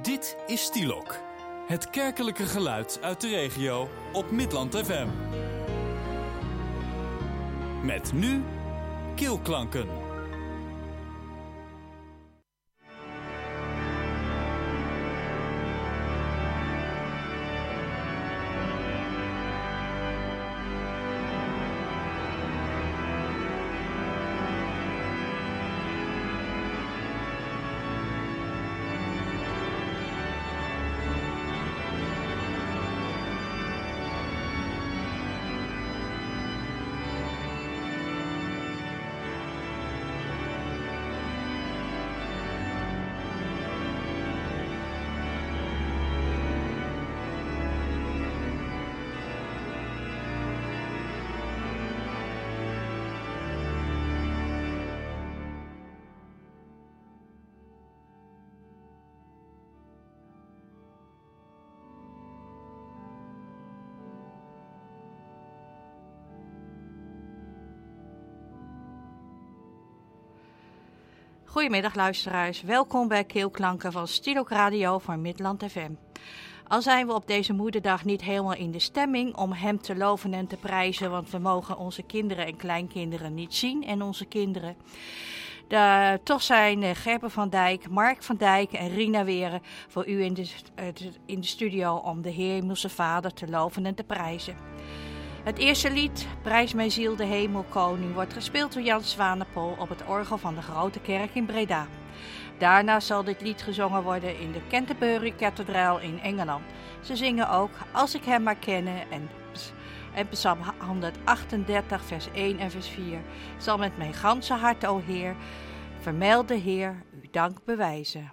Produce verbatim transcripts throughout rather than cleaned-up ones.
Dit is Stielok, het kerkelijke geluid uit de regio op Midland F M. Met nu Keelklanken. Goedemiddag luisteraars, welkom bij Keelklanken van Stielok Radio van Midland F M. Al zijn we op deze moederdag niet helemaal in de stemming om hem te loven en te prijzen, want we mogen onze kinderen en kleinkinderen niet zien en onze kinderen. De, toch zijn Gerben van Dijk, Mark van Dijk en Rina Weren voor u in de, in de studio om de Hemelse Vader te loven en te prijzen. Het eerste lied, Prijs mijn ziel de hemelkoning, wordt gespeeld door Jan Zwanepoel op het orgel van de Grote Kerk in Breda. Daarna zal dit lied gezongen worden in de Canterbury-kathedraal in Engeland. Ze zingen ook Als ik hem maar kennen en, en Psalm honderdachtendertig vers één en vers vier. Zal met mijn ganse hart, o Heer, vermeld de Heer, uw dank bewijzen.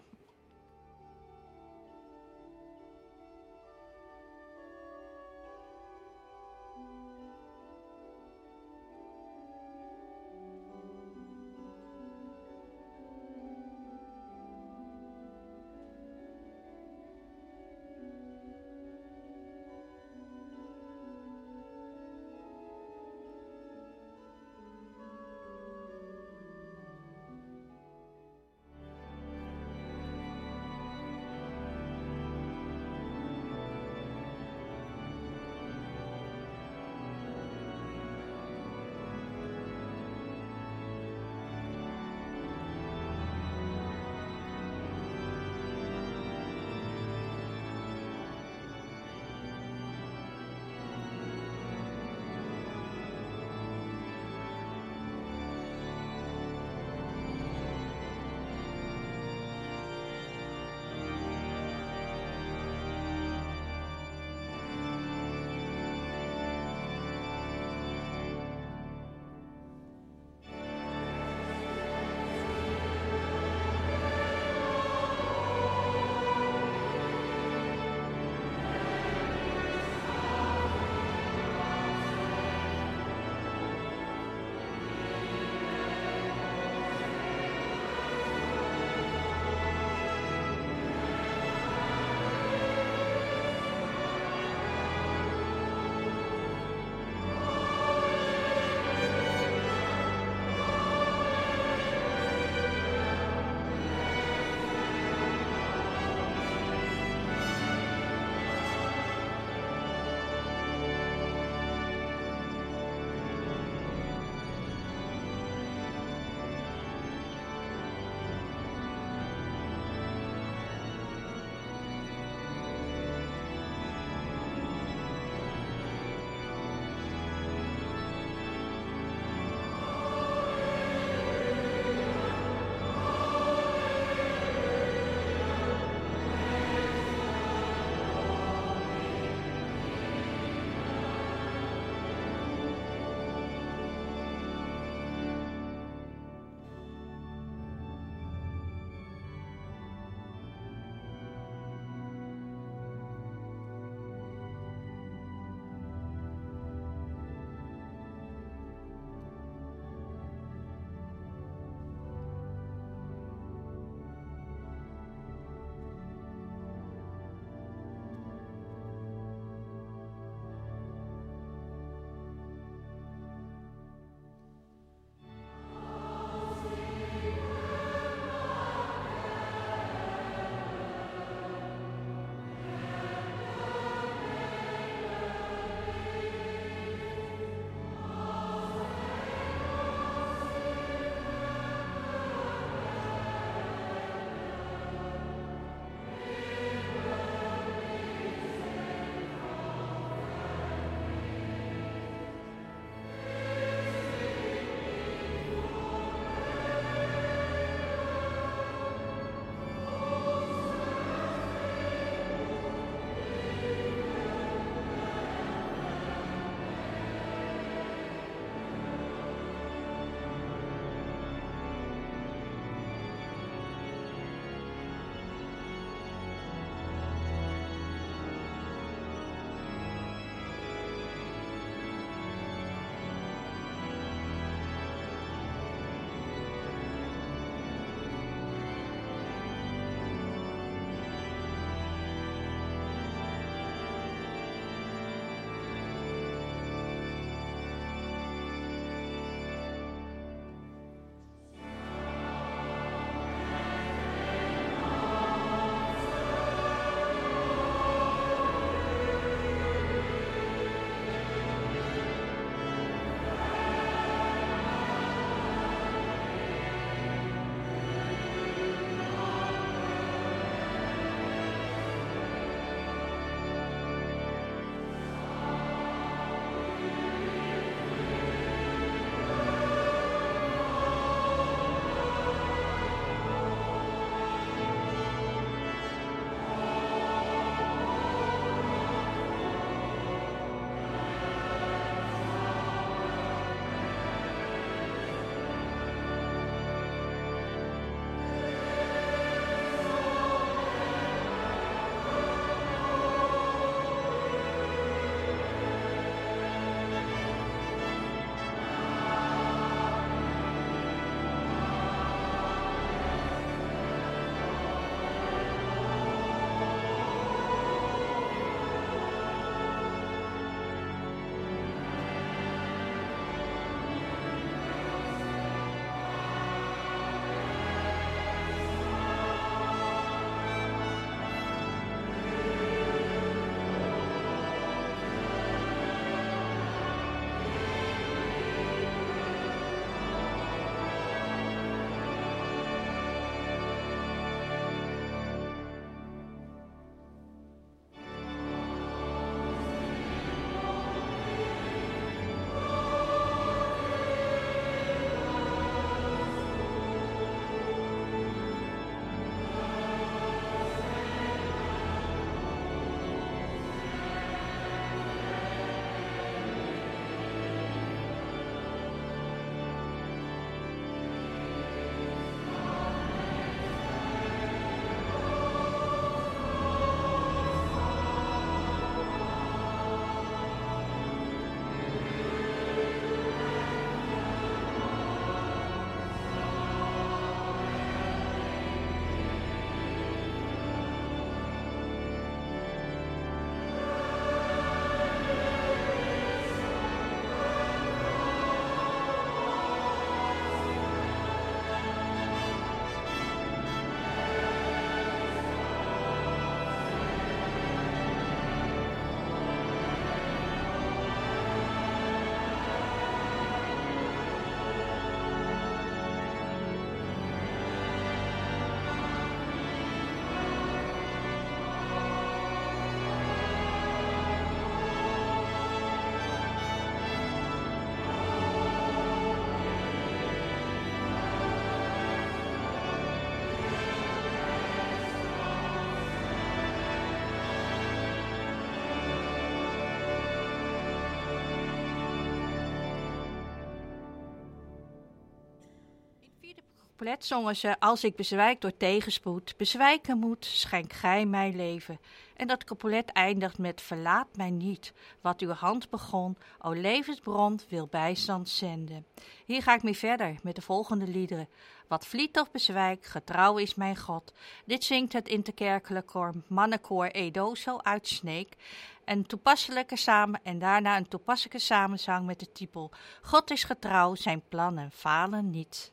couplet zongen ze: als ik bezwijk door tegenspoed, bezwijken moet, schenk gij mij leven. En dat couplet eindigt met: verlaat mij niet, wat uw hand begon, o levensbron wil bijstand zenden. Hier ga ik mee verder met de volgende liederen. Wat vliet of bezwijk, getrouw is mijn God. Dit zingt het interkerkelijk koor mannenkoor Edozo uit Sneek. Een toepasselijke samen en daarna een toepasselijke samenzang met de titel: God is getrouw, zijn plannen falen niet.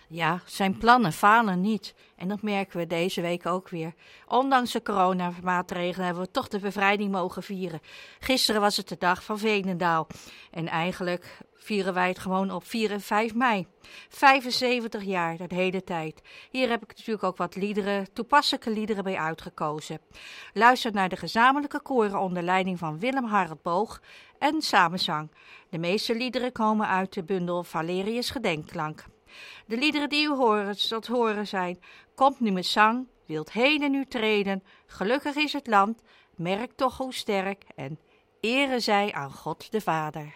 Ja, zijn plannen falen niet. En dat merken we deze week ook weer. Ondanks de coronamaatregelen hebben we toch de bevrijding mogen vieren. Gisteren was het de dag van Veenendaal. En eigenlijk vieren wij het gewoon op vier en vijf mei. vijfenzeventig jaar, dat hele tijd. Hier heb ik natuurlijk ook wat liederen, toepasselijke liederen bij uitgekozen. Luister naar de gezamenlijke koren onder leiding van Willem Harald Boog en samenzang. De meeste liederen komen uit de bundel Valerius Gedenkklank. De liederen die u hoort, dat horen zijn: Komt nu met zang, wilt heden nu treden, gelukkig is het land, merk toch hoe sterk en ere zij aan God de Vader.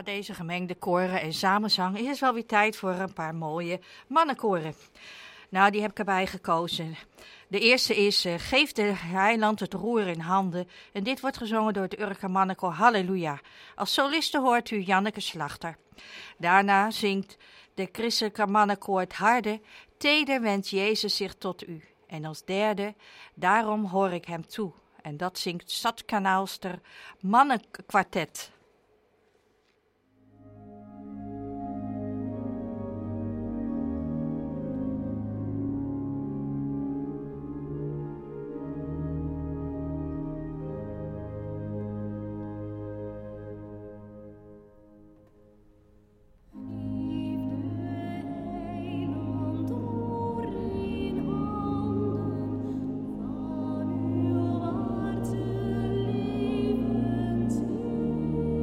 deze gemengde koren en samenzang is het wel weer tijd voor een paar mooie mannenkoren. Nou, die heb ik erbij gekozen. De eerste is uh, Geef de heiland het roer in handen. En dit wordt gezongen door het Urker mannenkoor Halleluja. Als soliste hoort u Janneke Slachter. Daarna zingt de christelijke mannenkoor het harde. Teder wendt Jezus zich tot u. En als derde, Daarom hoor ik hem toe. En dat zingt Stadskanaalster Mannenkwartet. Van uw hart leven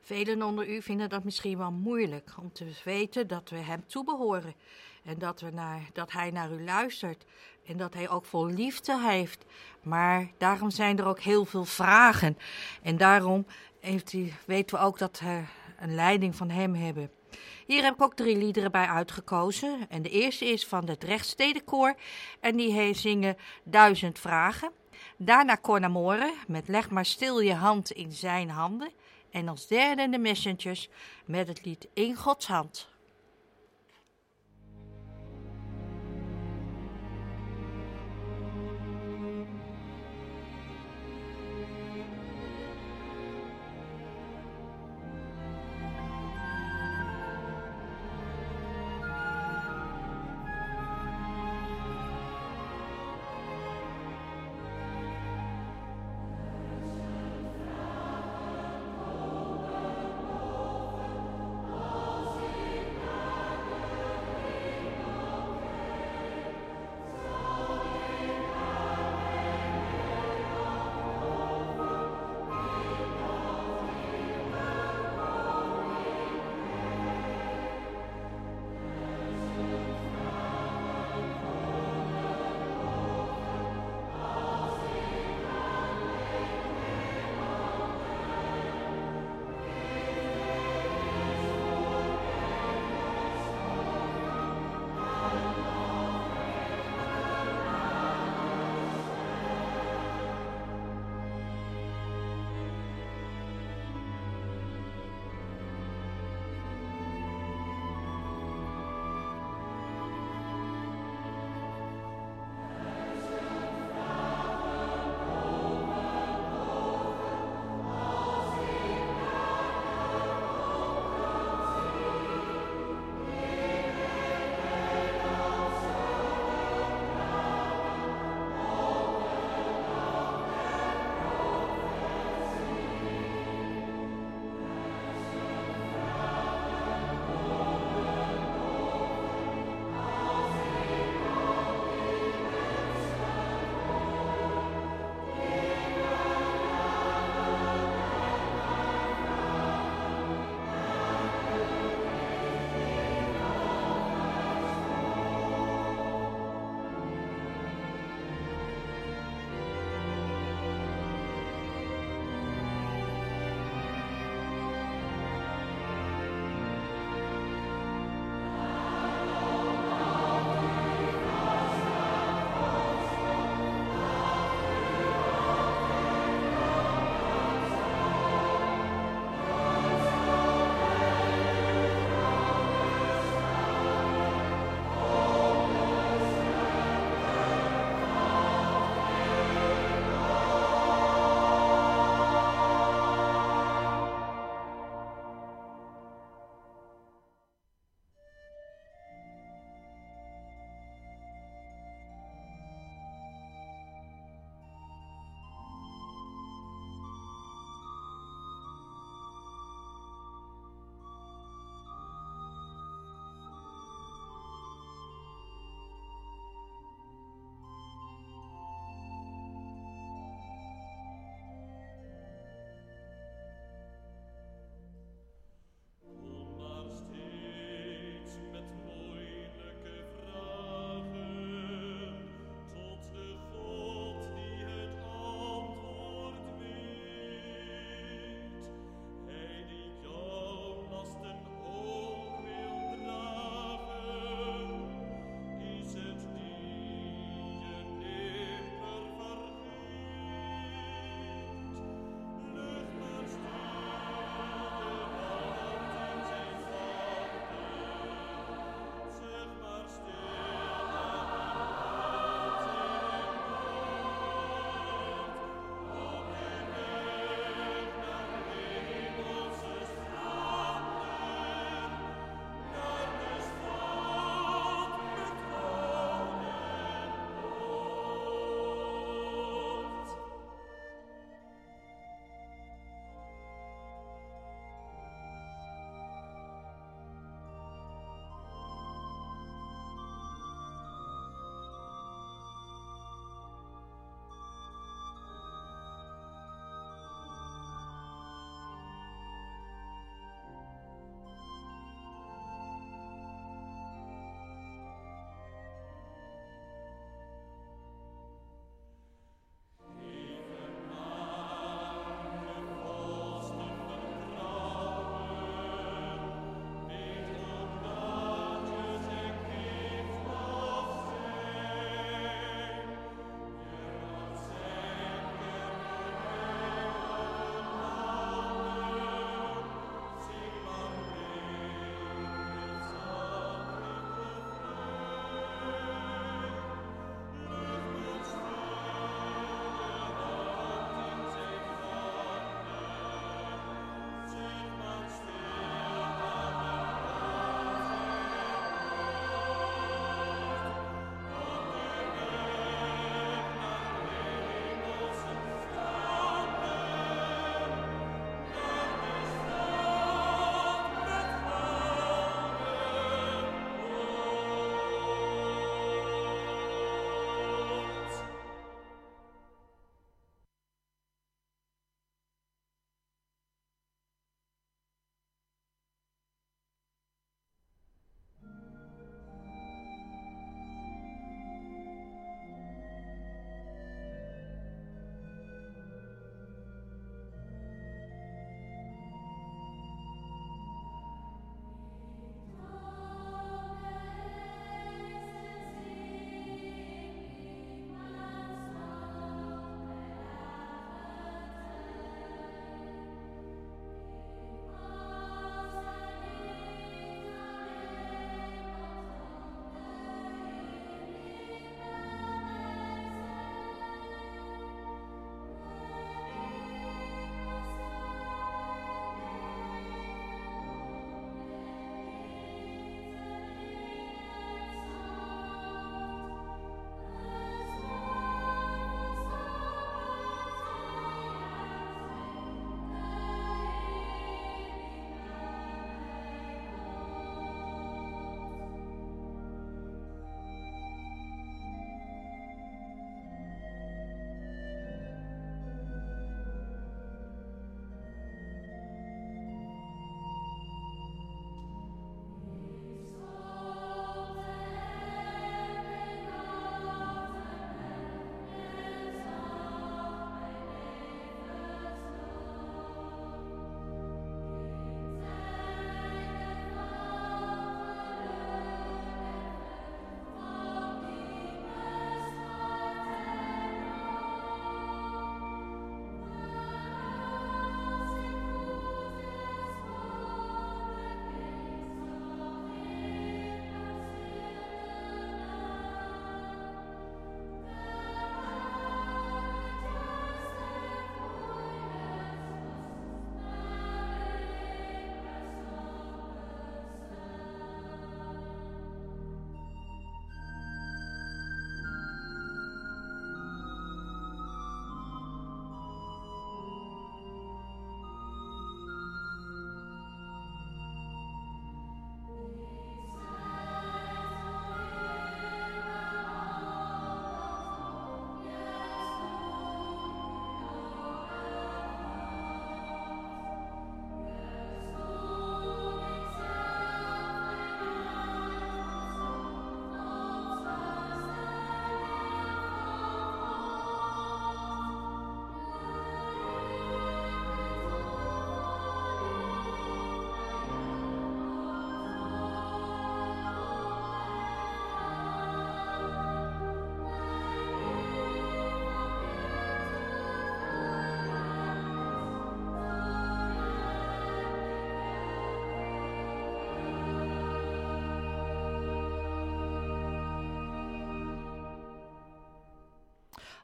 Velen onder u vinden dat misschien wel moeilijk om te weten dat we hem toebehoren. En dat, we naar, dat hij naar u luistert. En dat hij ook vol liefde heeft. Maar daarom zijn er ook heel veel vragen. En daarom heeft u, weten we ook dat we een leiding van hem hebben. Hier heb ik ook drie liederen bij uitgekozen. En de eerste is van het Rechtstedenkoor. En die heeft zingen Duizend Vragen. Daarna Cornamoren met Leg maar stil je hand in zijn handen. En als derde de Messengers met het lied In Gods Hand. Als ik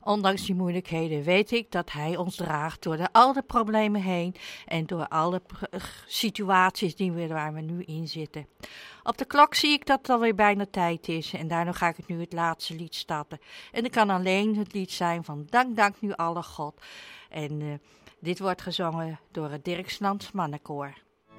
Ondanks die moeilijkheden weet ik dat Hij ons draagt door de, al de problemen heen en door alle situaties die we, waar we nu in zitten. Op de klok zie ik dat het alweer bijna tijd is en daarom ga ik het nu het laatste lied starten. En het kan alleen het lied zijn van Dank, dank nu alle God. En uh, dit wordt gezongen door het Dirkslands Mannenkoor.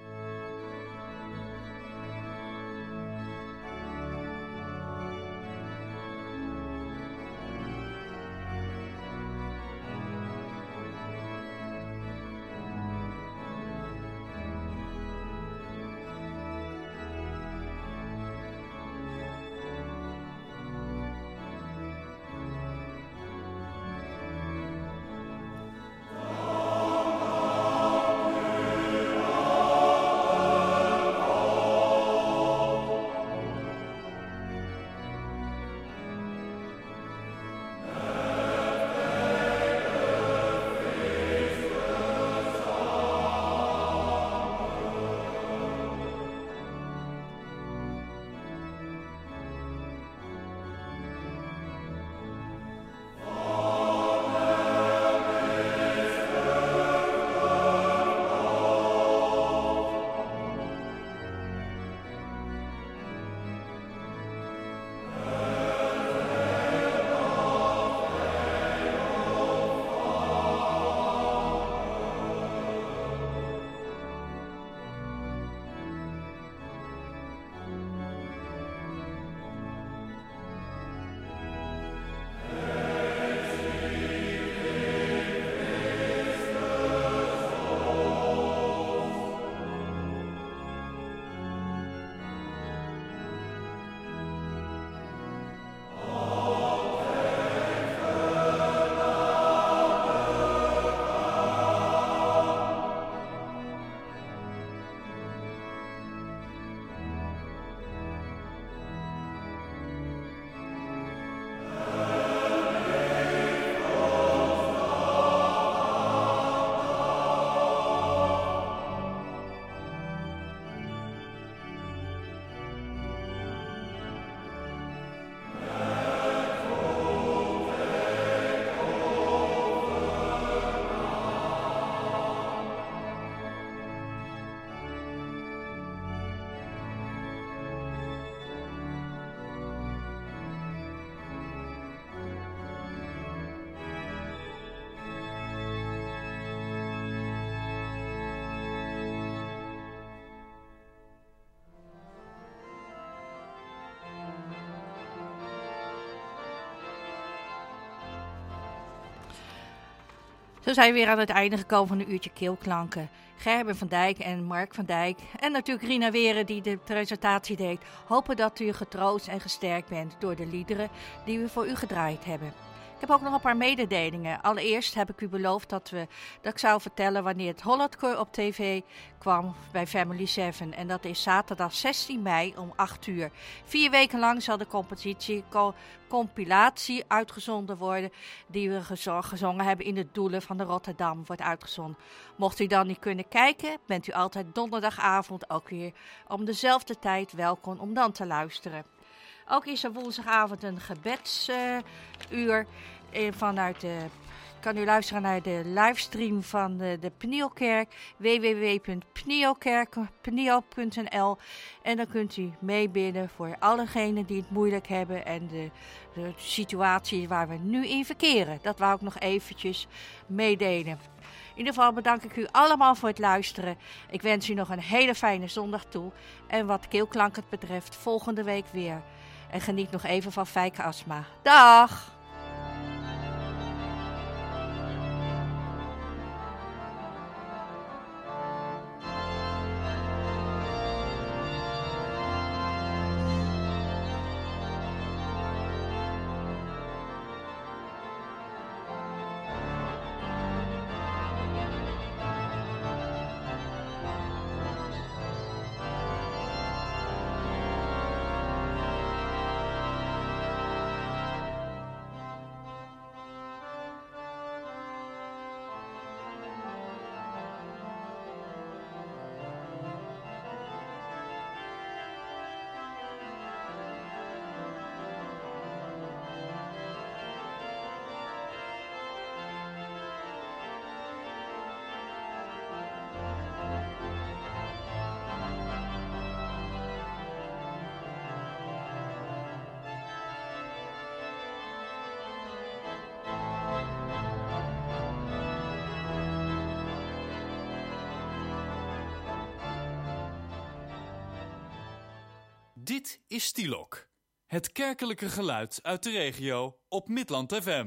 Zo zijn we weer aan het einde gekomen van een uurtje keelklanken. Gerben van Dijk en Mark van Dijk en natuurlijk Rina Weren die de presentatie deed. Hopen dat u getroost en gesterkt bent door de liederen die we voor u gedraaid hebben. Ik heb ook nog een paar mededelingen. Allereerst heb ik u beloofd dat, we, dat ik zou vertellen wanneer het Hollandkoor op tv kwam bij Family seven. En dat is zaterdag zestien mei om acht uur. Vier weken lang zal de compositie, co- compilatie uitgezonden worden die we gezo- gezongen hebben in de Doelen van de Rotterdam. Wordt uitgezonden. Mocht u dan niet kunnen kijken, bent u altijd donderdagavond ook weer om dezelfde tijd welkom om dan te luisteren. Ook is er woensdagavond een gebedsuur uh, vanuit de... Kan u luisteren naar de livestream van de, de Pnielkerk, w w w punt pnielkerk punt n l. En dan kunt u meebidden voor allegenen die het moeilijk hebben en de, de situatie waar we nu in verkeren. Dat wou ik nog eventjes meedelen. In ieder geval bedank ik u allemaal voor het luisteren. Ik wens u nog een hele fijne zondag toe. En wat keelklank betreft, volgende week weer. En geniet nog even van Fijke Asma. Dag! Dit is Stielok, het kerkelijke geluid uit de regio op Midland F M.